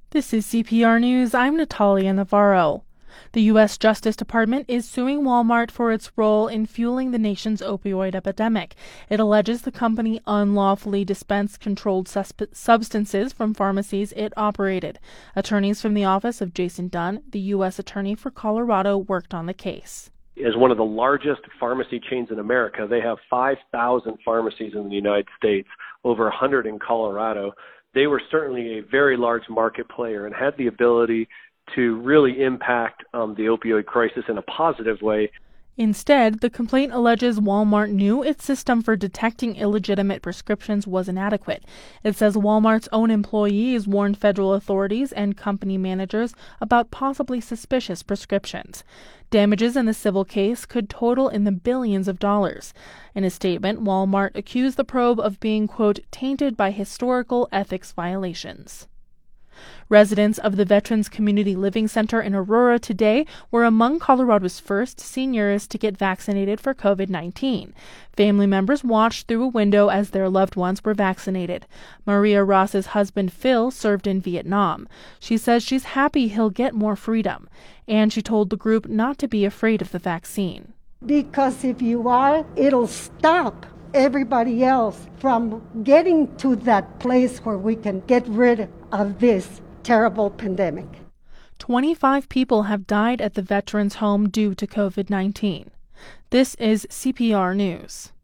This is CPR News. I'm Natalia Navarro. The U.S. Justice Department is suing Walmart for its role in fueling the nation's opioid epidemic. It alleges the company unlawfully dispensed controlled substances from pharmacies it operated. Attorneys from the office of Jason Dunn, the U.S. Attorney for Colorado, worked on the case. As one of the largest pharmacy chains in America, they have 5,000 pharmacies in the United States, over 100 in Colorado. They were certainly a very large market player and had the ability to really impact the opioid crisis in a positive way. Instead, the complaint alleges Walmart knew its system for detecting illegitimate prescriptions was inadequate. It says Walmart's own employees warned federal authorities and company managers about possibly suspicious prescriptions. Damages in the civil case could total in the billions of dollars. In a statement, Walmart accused the probe of being, quote, tainted by historical ethics violations. Residents of the Veterans Community Living Center in Aurora today were among Colorado's first seniors to get vaccinated for COVID-19. Family members watched through a window as their loved ones were vaccinated. Maria Ross's husband Phil served in Vietnam. She says she's happy he'll get more freedom, and she told the group not to be afraid of the vaccine. Because if you are, it'll stop everybody else from getting to that place where we can get rid of this terrible pandemic. 25 people have died at the veterans' home due to COVID-19. This is CPR News.